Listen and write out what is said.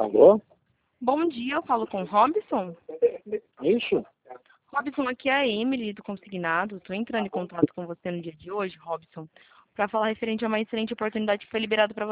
Alô? Bom dia, eu falo com o Robson. Isso? Robson, aqui é a Emily do Consignado. Estou entrando em contato com você no dia de hoje, Robson, para falar referente a uma excelente oportunidade que foi liberada para